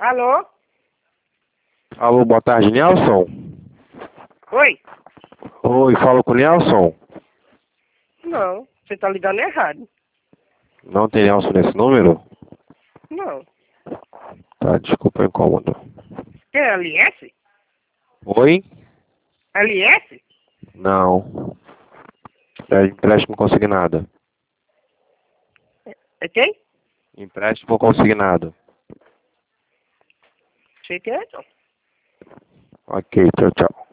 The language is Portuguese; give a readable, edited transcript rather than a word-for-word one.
Alô? Alô, boa tarde, Nelson? Oi? Oi, falo com o Nelson? Não, você tá ligando errado. Não tem Nelson nesse número? Não. Tá, desculpa o incômodo. Que é LS? Oi? LS? Não. É empréstimo consignado. É quem? Empréstimo consignado. Sei que é, não. Ok, tchau, tchau.